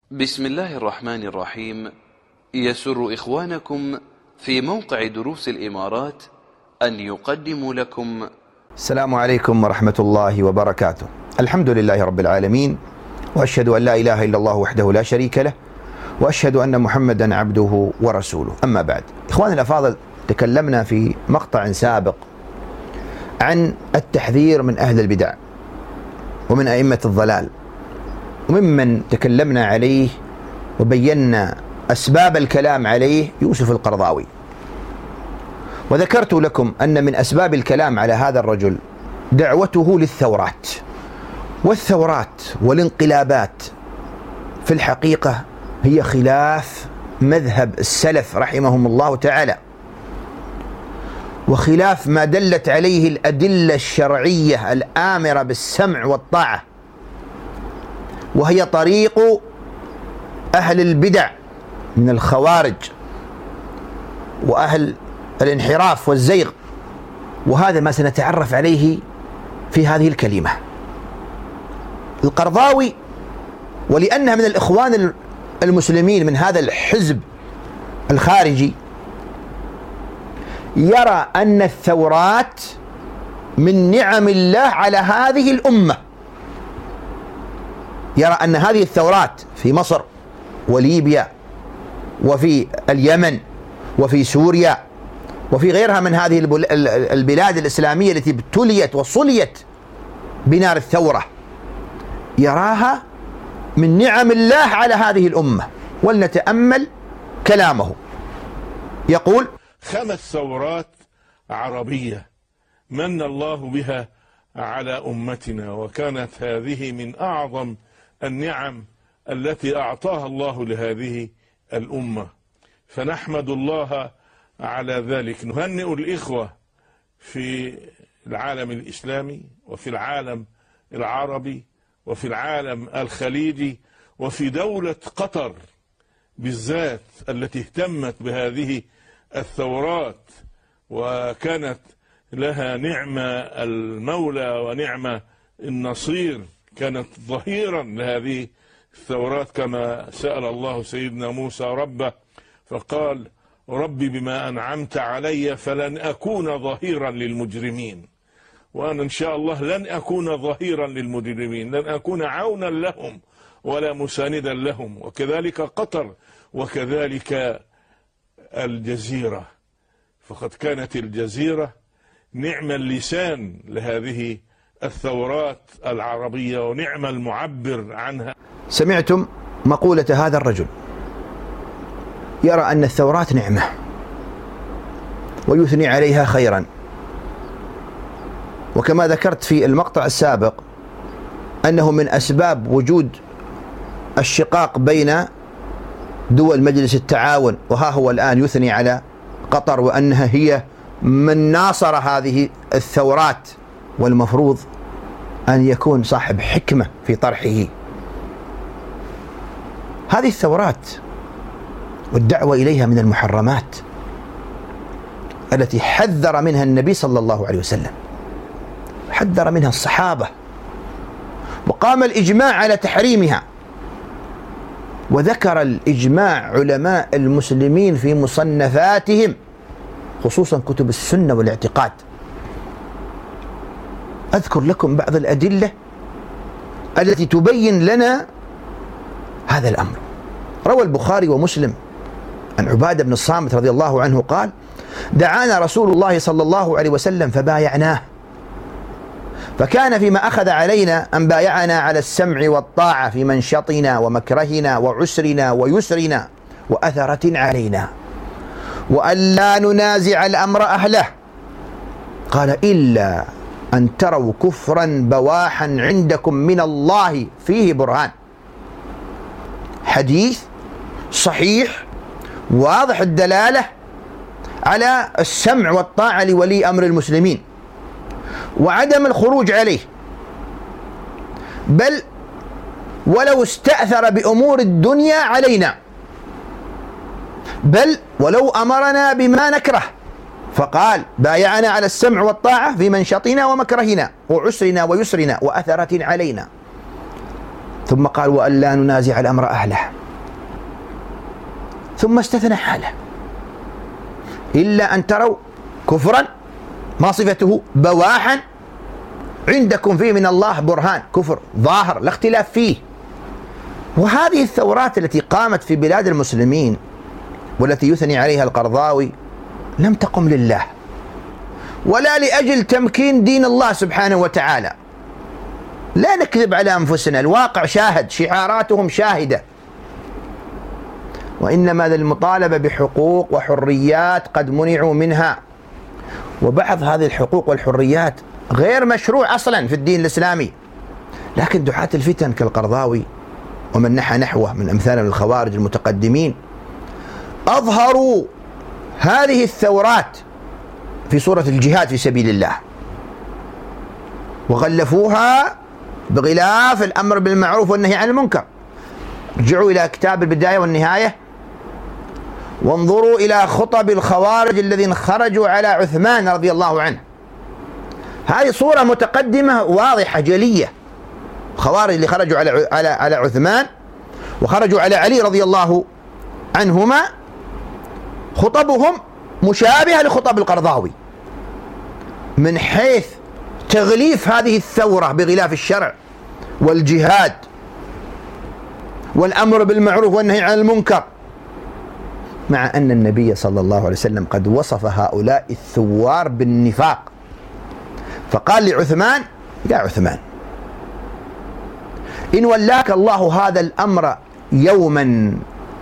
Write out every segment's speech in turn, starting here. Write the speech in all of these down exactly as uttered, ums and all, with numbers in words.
بسم الله الرحمن الرحيم. يسر إخوانكم في موقع دروس الإمارات أن يقدموا لكم السلام عليكم ورحمة الله وبركاته. الحمد لله رب العالمين، وأشهد أن لا إله إلا الله وحده لا شريك له، وأشهد أن محمدا عبده ورسوله. أما بعد، إخواني الأفاضل، تكلمنا في مقطع سابق عن التحذير من أهل البدع ومن أئمة الضلال، وممن تكلمنا عليه وبينا أسباب الكلام عليه يوسف القرضاوي. وذكرت لكم أن من أسباب الكلام على هذا الرجل دعوته للثورات، والثورات والانقلابات في الحقيقة هي خلاف مذهب السلف رحمهم الله تعالى، وخلاف ما دلت عليه الأدلة الشرعية الآمرة بالسمع والطاعة، وهي طريق أهل البدع من الخوارج وأهل الانحراف والزيغ. وهذا ما سنتعرف عليه في هذه الكلمة. القرضاوي، ولأنها من الإخوان المسلمين من هذا الحزب الخارجي، يرى أن الثورات من نعم الله على هذه الأمة. يرى أن هذه الثورات في مصر وليبيا وفي اليمن وفي سوريا وفي غيرها من هذه البلاد الإسلامية التي ابتليت وصليت بنار الثورة، يراها من نعم الله على هذه الأمة. ولنتأمل كلامه. يقول: خمس ثورات عربية من الله بها على أمتنا، وكانت هذه من أعظم النعم التي أعطاها الله لهذه الأمة، فنحمد الله على ذلك. نهنئ الإخوة في العالم الإسلامي وفي العالم العربي وفي العالم الخليجي وفي دولة قطر بالذات التي اهتمت بهذه الثورات، وكانت لها نعمة المولى ونعمة النصير، كانت ظهيرا لهذه الثورات، كما سأل الله سيدنا موسى ربه فقال: ربي بما أنعمت علي فلن أكون ظهيرا للمجرمين. وأنا إن شاء الله لن أكون ظهيرا للمجرمين، لن أكون عونا لهم ولا مساندا لهم. وكذلك قطر، وكذلك الجزيرة، فقد كانت الجزيرة نعم اللسان لهذه الثورات العربية ونعم المعبر عنها. سمعتم مقولة هذا الرجل، يرى أن الثورات نعمة ويثني عليها خيرا. وكما ذكرت في المقطع السابق أنه من أسباب وجود الشقاق بين دول مجلس التعاون، وها هو الآن يثني على قطر وأنها هي من ناصر هذه الثورات، والمفروض أن يكون صاحب حكمة في طرحه. هذه الثورات والدعوة إليها من المحرمات التي حذر منها النبي صلى الله عليه وسلم، حذر منها الصحابة، وقام الإجماع على تحريمها. وذكر الإجماع علماء المسلمين في مصنفاتهم، خصوصا كتب السنة والاعتقاد. أذكر لكم بعض الأدلة التي تبين لنا هذا الأمر. روى البخاري ومسلم عن عبادة بن الصامت رضي الله عنه قال: دعانا رسول الله صلى الله عليه وسلم فبايعناه، فكان فيما أخذ علينا أن بايعنا على السمع والطاعة في منشطنا ومكرهنا وعسرنا ويسرنا وأثرة علينا، وأن لا ننازع الأمر أهله. قال: إلا أن تروا كفرا بواحا عندكم من الله فيه برهان. حديث صحيح واضح الدلالة على السمع والطاعة لولي أمر المسلمين وعدم الخروج عليه، بل ولو استأثر بأمور الدنيا علينا، بل ولو أمرنا بما نكره. فقال: بايعنا على السمع والطاعة في منشطنا ومكرهنا وعسرنا ويسرنا وأثرة علينا. ثم قال: وأن لا ننازع الأمر أهله. ثم استثنى حاله: إلا أن تروا كفرا، ما صفته؟ بواحا عندكم فيه من الله برهان، كفر ظاهر لا اختلاف فيه. وهذه الثورات التي قامت في بلاد المسلمين والتي يثني عليها القرضاوي لم تقم لله ولا لأجل تمكين دين الله سبحانه وتعالى. لا نكذب على أنفسنا، الواقع شاهد، شعاراتهم شاهدة، وإنما للمطالبة بحقوق وحريات قد منعوا منها، وبعض هذه الحقوق والحريات غير مشروع أصلا في الدين الإسلامي. لكن دعاة الفتن كالقرضاوي ومن نحى نحوه من أمثال الخوارج المتقدمين أظهروا هذه الثورات في صورة الجهاد في سبيل الله، وغلفوها بغلاف الأمر بالمعروف والنهي عن المنكر. ارجعوا إلى كتاب البداية والنهاية وانظروا إلى خطب الخوارج الذين خرجوا على عثمان رضي الله عنه. هذه صورة متقدمة واضحة جلية. خوارج اللي خرجوا على على على عثمان وخرجوا على علي رضي الله عنهما خطبهم مشابهة لخطب القرضاوي من حيث تغليف هذه الثورة بغلاف الشرع والجهاد والأمر بالمعروف والنهي عن المنكر، مع أن النبي صلى الله عليه وسلم قد وصف هؤلاء الثوار بالنفاق، فقال لعثمان: يا عثمان، إن ولاك الله هذا الأمر يوما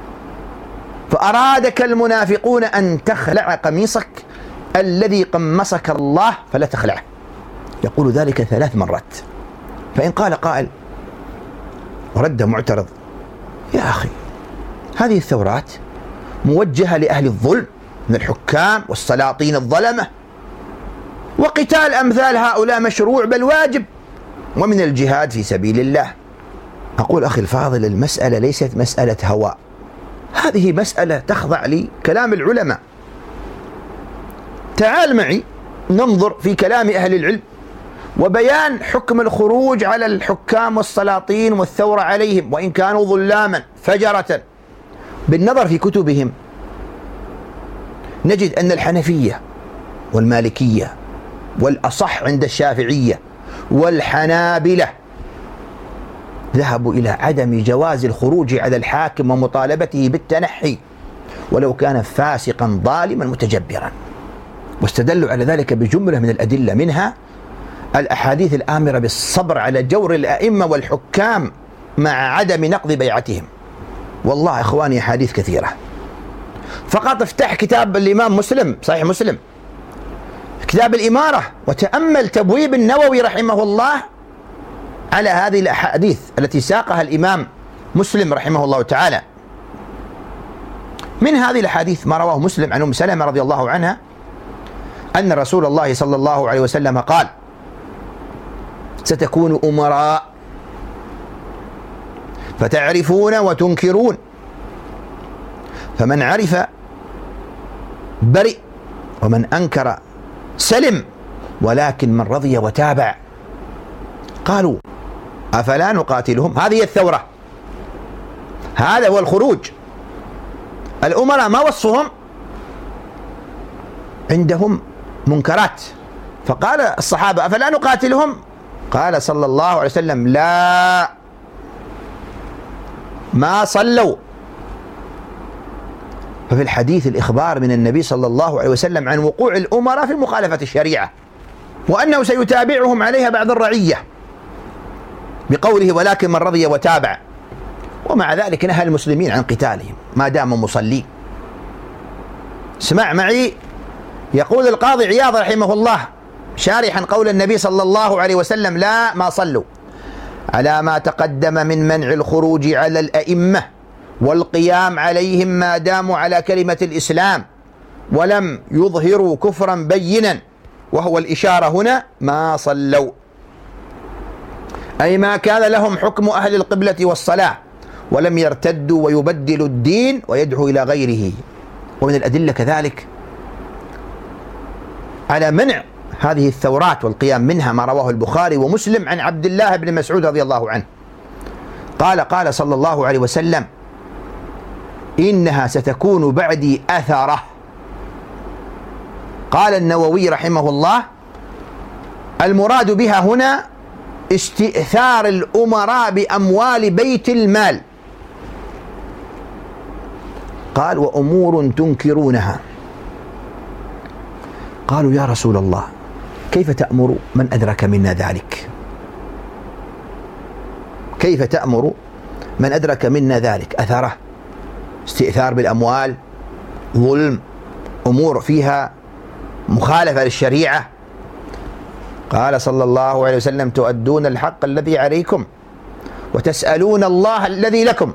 فأرادك المنافقون أن تخلع قميصك الذي قمصك الله فلا تخلعه. يقول ذلك ثلاث مرات. فإن قال قائل ورد معترض: يا أخي، هذه الثورات موجهة لأهل الظلم من الحكام والسلاطين الظلمة، وقتال أمثال هؤلاء مشروع بل واجب، ومن الجهاد في سبيل الله. أقول أخي الفاضل، المسألة ليست مسألة هواء، هذه مسألة تخضع لكلام العلماء. تعال معي ننظر في كلام أهل العلم وبيان حكم الخروج على الحكام والسلاطين والثورة عليهم وإن كانوا ظلاما فجرة. بالنظر في كتبهم نجد أن الحنفية والمالكية والأصح عند الشافعية والحنابلة ذهبوا إلى عدم جواز الخروج على الحاكم ومطالبته بالتنحي ولو كان فاسقا ظالما متجبرا، واستدلوا على ذلك بجملة من الأدلة، منها الأحاديث الآمرة بالصبر على جور الأئمة والحكام مع عدم نقض بيعتهم. والله إخواني أحاديث كثيرة، فقط افتح كتاب الإمام مسلم، صحيح مسلم، كتاب الإمارة، وتأمل تبويب النووي رحمه الله على هذه الأحاديث التي ساقها الإمام مسلم رحمه الله تعالى. من هذه الأحاديث ما رواه مسلم عن أم سلمة رضي الله عنها أن رسول الله صلى الله عليه وسلم قال: ستكون أمراء فتعرفون وتنكرون، فمن عرف برئ ومن أنكر سلم، ولكن من رضي وتابع. قالوا: أفلا نقاتلهم؟ هذه الثورة، هذا هو الخروج. الأمراء ما وصفهم؟ عندهم منكرات، فقال الصحابة: أفلا نقاتلهم؟ قال صلى الله عليه وسلم: لا، ما صلوا. ففي الحديث الإخبار من النبي صلى الله عليه وسلم عن وقوع الأمراء في مخالفة الشريعة، وأنه سيتابعهم عليها بعض الرعية، بقوله: ولكن من رضي وتابع. ومع ذلك نهى المسلمين عن قتالهم ما داموا مصلين. اسمع معي، يقول القاضي عياض رحمه الله شارحا قول النبي صلى الله عليه وسلم: لا، ما صلوا، على ما تقدم من منع الخروج على الأئمة والقيام عليهم ما داموا على كلمة الإسلام ولم يظهروا كفرا بينا، وهو الإشارة هنا ما صلوا، أي ما كان لهم حكم أهل القبلة والصلاة ولم يرتدوا ويبدلوا الدين ويدعوا إلى غيره. ومن الأدلة كذلك على منع هذه الثورات والقيام منها ما رواه البخاري ومسلم عن عبد الله بن مسعود رضي الله عنه قال: قال صلى الله عليه وسلم: إنها ستكون بعدي أثرة. قال النووي رحمه الله: المراد بها هنا استئثار الأمراء بأموال بيت المال. قال: وأمور تنكرونها. قالوا: يا رسول الله، كيف تأمر من أدرك منا ذلك؟ كيف تأمر من أدرك منا ذلك؟ أثره، استئثار بالأموال، ظلم، أمور فيها مخالفة للشريعة. قال صلى الله عليه وسلم: تؤدون الحق الذي عليكم وتسألون الله الذي لكم.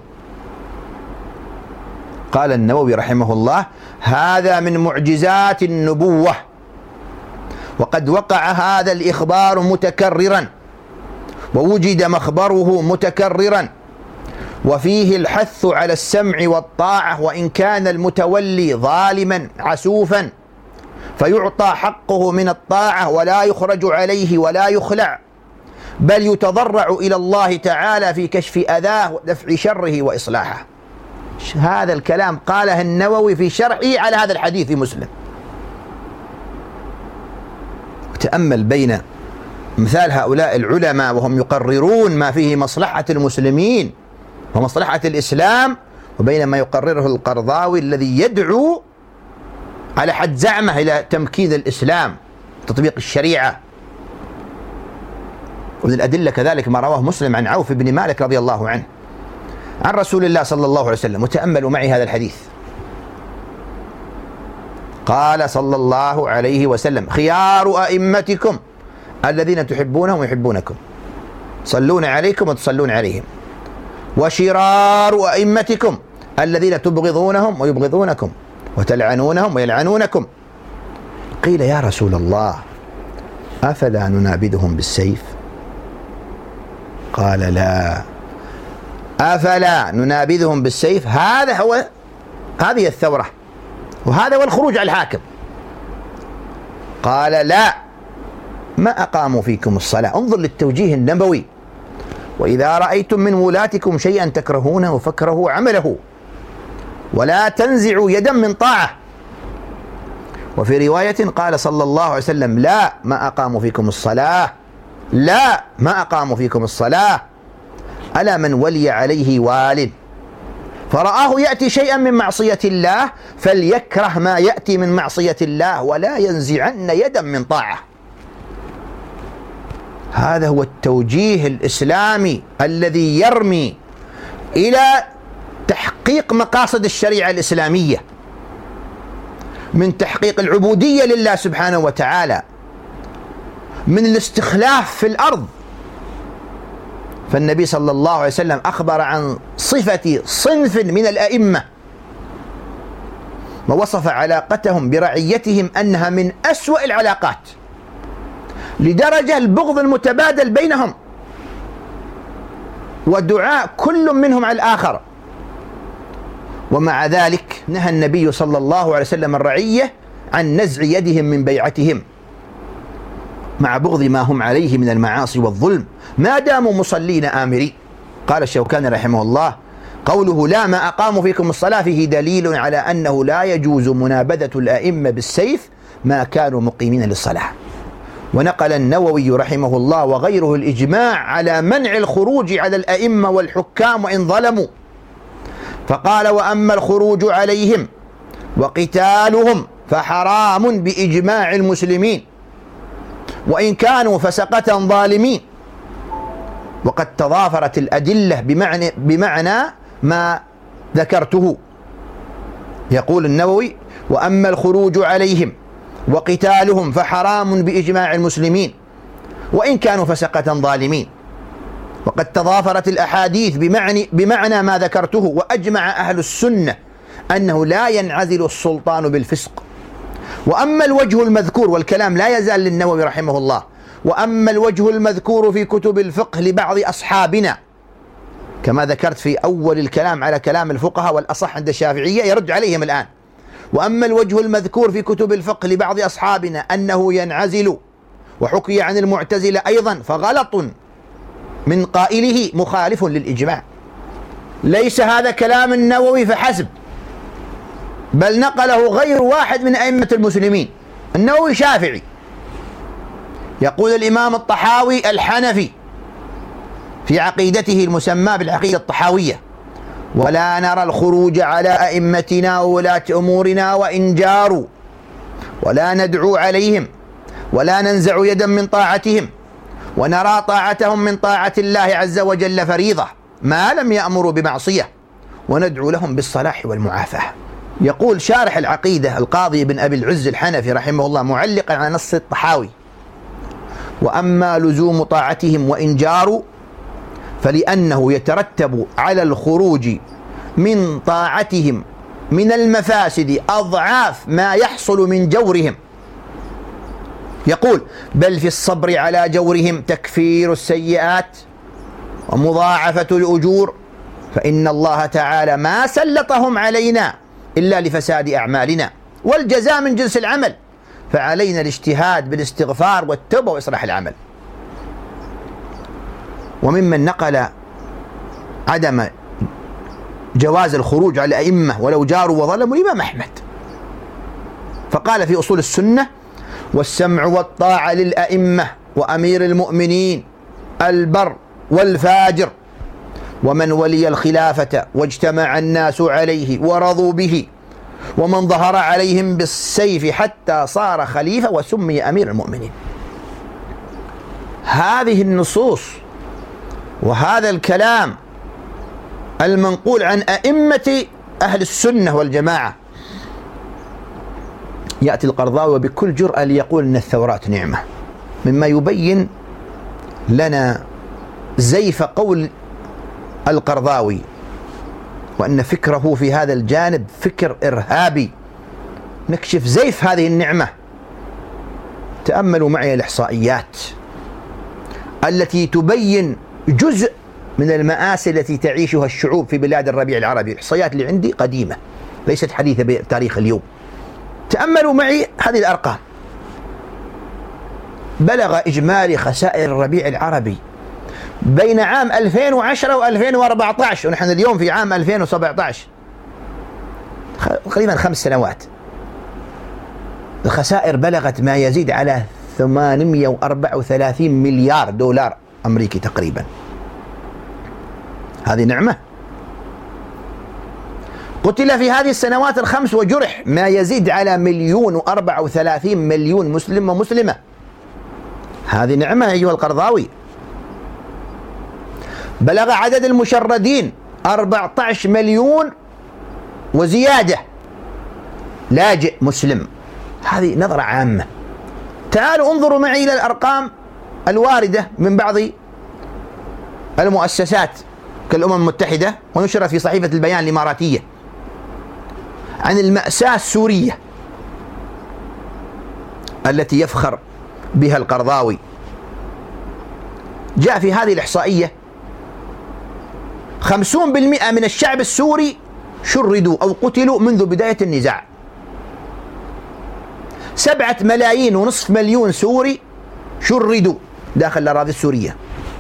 قال النووي رحمه الله: هذا من معجزات النبوة، وقد وقع هذا الإخبار متكررا، ووجد مخبره متكررا، وفيه الحث على السمع والطاعة، وإن كان المتولي ظالما عسوفا فيعطى حقه من الطاعة ولا يخرج عليه ولا يخلع، بل يتضرع إلى الله تعالى في كشف أذاه ودفع شره وإصلاحه. هذا الكلام قاله النووي في شرحه على هذا الحديث في مسلم. تأمل بين مثال هؤلاء العلماء وهم يقررون ما فيه مصلحة المسلمين ومصلحة الإسلام، وبين ما يقرره القرضاوي الذي يدعو على حد زعمه إلى تمكين الإسلام، تطبيق الشريعة. ومن الأدلة كذلك ما رواه مسلم عن عوف بن مالك رضي الله عنه عن رسول الله صلى الله عليه وسلم، وتأملوا معي هذا الحديث. قال صلى الله عليه وسلم: خيار أئمتكم الذين تحبونهم ويحبونكم، صلون عليكم وتصلون عليهم، وشرار أئمتكم الذين تبغضونهم ويبغضونكم، وتلعنونهم ويلعنونكم. قيل: يا رسول الله، أفلا ننابذهم بالسيف؟ قال: لا، أفلا ننابذهم بالسيف، هذا هو هذه الثورة، وهذا هو الخروج على الحاكم. قال: لا، ما أقاموا فيكم الصلاة. انظر للتوجيه النبوي: وإذا رأيتم من ولاتكم شيئا تكرهونه فاكرهوا عمله، ولا تنزعوا يدا من طاعة. وفي رواية قال صلى الله عليه وسلم: لا، ما أقاموا فيكم الصلاة، لا، ما أقاموا فيكم الصلاة. ألا من ولي عليه وال فرآه يأتي شيئا من معصية الله فليكره ما يأتي من معصية الله، ولا ينزعن يدا من طاعة. هذا هو التوجيه الإسلامي الذي يرمي إلى تحقيق مقاصد الشريعة الإسلامية من تحقيق العبودية لله سبحانه وتعالى، من الاستخلاف في الأرض. فالنبي صلى الله عليه وسلم أخبر عن صفة صنف من الأئمة ووصف علاقتهم برعيتهم أنها من أسوأ العلاقات، لدرجة البغض المتبادل بينهم ودعاء كل منهم على الآخر. ومع ذلك نهى النبي صلى الله عليه وسلم الرعية عن نزع يدهم من بيعتهم مع بغض ما هم عليه من المعاصي والظلم ما داموا مصلين آمرين. قال الشوكاني رحمه الله: قوله لا ما أقاموا فيكم الصلاة فيه دليل على أنه لا يجوز منابذة الأئمة بالسيف ما كانوا مقيمين للصلاة. ونقل النووي رحمه الله وغيره الإجماع على منع الخروج على الأئمة والحكام وإن ظلموا، فقال: وأما الخروج عليهم وقتالهم فحرام بإجماع المسلمين وإن كانوا فسقة ظالمين. وقد تضافرت الأدلة بمعنى, بمعنى ما ذكرته. يقول النووي: وأما الخروج عليهم وقتالهم فحرام بإجماع المسلمين وإن كانوا فسقة ظالمين. وقد تضافرت الأحاديث بمعنى, بمعنى ما ذكرته، وأجمع أهل السنة أنه لا ينعزل السلطان بالفسق. وأما الوجه المذكور، والكلام لا يزال للنووي رحمه الله، وأما الوجه المذكور في كتب الفقه لبعض أصحابنا كما ذكرت في أول الكلام على كلام الفقهاء والأصح عند الشافعية يرد عليهم الآن. وأما الوجه المذكور في كتب الفقه لبعض أصحابنا أنه ينعزل، وحكي عن المعتزلة أيضا، فغلط من قائله مخالف للإجماع. ليس هذا كلام النووي فحسب، بل نقله غير واحد من أئمة المسلمين. النووي شافعي، يقول الإمام الطحاوي الحنفي في عقيدته المسمى بالعقيدة الطحاوية: ولا نرى الخروج على أئمتنا وولاة أمورنا وإن جاروا، ولا ندعو عليهم، ولا ننزع يدا من طاعتهم، ونرى طاعتهم من طاعة الله عز وجل فريضة ما لم يأمروا بمعصية، وندعو لهم بالصلاح والمعافاة. يقول شارح العقيدة القاضي بن أبي العز الحنفي رحمه الله معلقا على نص الطحاوي: وأما لزوم طاعتهم وإن جاروا فلأنه يترتب على الخروج من طاعتهم من المفاسد أضعاف ما يحصل من جورهم. يقول: بل في الصبر على جورهم تكفير السيئات ومضاعفة الأجور، فإن الله تعالى ما سلطهم علينا إلا لفساد أعمالنا، والجزاء من جنس العمل، فعلينا الاجتهاد بالاستغفار والتوبة وإصلاح العمل. وممن نقل عدم جواز الخروج على الأئمة ولو جاروا وظلموا الإمام أحمد، فقال في أصول السنة: والسمع والطاعة للأئمة وأمير المؤمنين البر والفاجر ومن ولي الخلافة واجتمع الناس عليه ورضوا به، ومن ظهر عليهم بالسيف حتى صار خليفة وسمي أمير المؤمنين. هذه النصوص وهذا الكلام المنقول عن أئمة أهل السنة والجماعة، يأتي القرضاوي وبكل جرأة ليقول أن الثورات نعمة، مما يبين لنا زيف قول القرضاوي، وأن فكره في هذا الجانب فكر إرهابي. نكشف زيف هذه النعمة. تأملوا معي الإحصائيات التي تبين جزء من المآسي التي تعيشها الشعوب في بلاد الربيع العربي. الإحصائيات اللي عندي قديمة ليست حديثة بتاريخ اليوم. تأملوا معي هذه الأرقام. بلغ إجمالي خسائر الربيع العربي بين عام ألفين وعشرة وألفين وأربعة عشر، ونحن اليوم في عام ألفين وسبعة عشر، تقريبا خمس سنوات، الخسائر بلغت ما يزيد على ثمانمئة وأربعة وثلاثين مليار دولار أمريكي تقريبا. هذه نعمة. قتل في هذه السنوات الخمس وجرح ما يزيد على مليون وأربعة وثلاثين مليون مسلم ومسلمة. هذه نعمة أيها القرضاوي. بلغ عدد المشردين أربعة عشر مليون وزيادة لاجئ مسلم. هذه نظرة عامة. تعالوا انظروا معي إلى الأرقام الواردة من بعض المؤسسات كالأمم المتحدة، ونشرت في صحيفة البيان الإماراتية، عن المأساة السورية التي يفخر بها القرضاوي. جاء في هذه الإحصائية خمسون بالمئة من الشعب السوري شردوا أو قتلوا منذ بداية النزاع. سبعة ملايين ونصف مليون سوري شردوا داخل الأراضي السورية.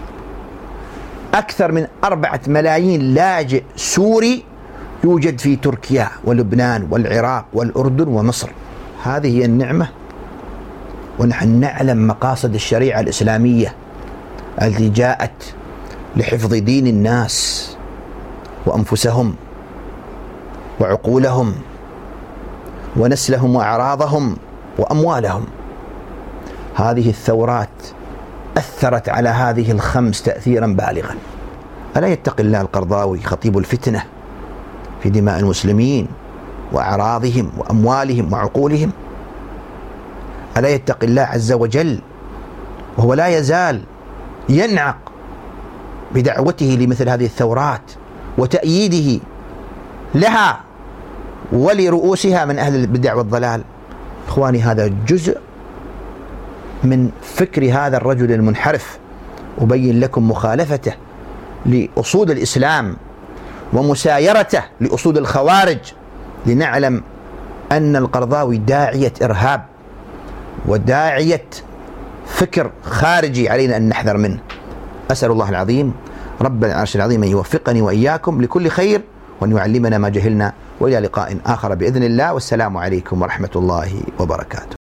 أكثر من أربعة ملايين لاجئ سوري يوجد في تركيا ولبنان والعراق والأردن ومصر. هذه هي النعمة. ونحن نعلم مقاصد الشريعة الإسلامية التي جاءت لحفظ دين الناس وأنفسهم وعقولهم ونسلهم وأعراضهم وأموالهم. هذه الثورات أثرت على هذه الخمس تأثيرا بالغا. ألا يتقي الله القرضاوي خطيب الفتنة في دماء المسلمين وأعراضهم وأموالهم وعقولهم؟ ألا يتقي الله عز وجل وهو لا يزال ينعق بدعوته لمثل هذه الثورات وتأييده لها ولرؤوسها من أهل البدع والضلال؟ إخواني، هذا جزء من فكر هذا الرجل المنحرف. أبين لكم مخالفته لأصول الإسلام ومسايرته لأصول الخوارج، لنعلم أن القرضاوي داعية إرهاب وداعية فكر خارجي علينا أن نحذر منه. أسأل الله العظيم رب العرش العظيم أن يوفقني وإياكم لكل خير، وأن يعلمنا ما جهلنا، وإلى لقاء آخر بإذن الله، والسلام عليكم ورحمة الله وبركاته.